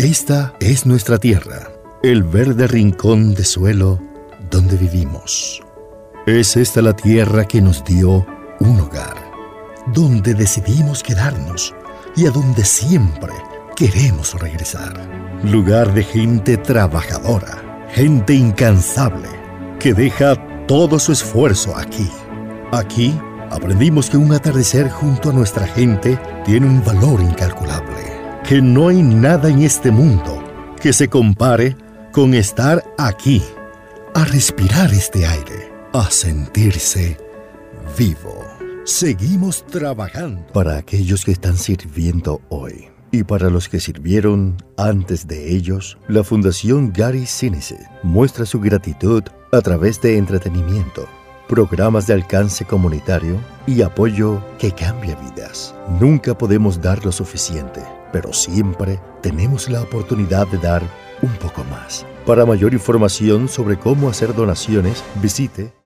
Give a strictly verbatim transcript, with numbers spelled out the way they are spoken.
Esta es nuestra tierra, el verde rincón de suelo donde vivimos. Es esta la tierra que nos dio un hogar, donde decidimos quedarnos y a donde siempre queremos regresar. Lugar de gente trabajadora, gente incansable, que deja todo su esfuerzo aquí. Aquí aprendimos que un atardecer junto a nuestra gente tiene un valor incalculable, que no hay nada en este mundo que se compare con estar aquí, a respirar este aire, a sentirse vivo. Seguimos trabajando para aquellos que están sirviendo hoy. Y para los que sirvieron antes de ellos, la Fundación Gary Sinise muestra su gratitud a través de entretenimiento, programas de alcance comunitario y apoyo que cambia vidas. Nunca podemos dar lo suficiente, pero siempre tenemos la oportunidad de dar un poco más. Para mayor información sobre cómo hacer donaciones, visite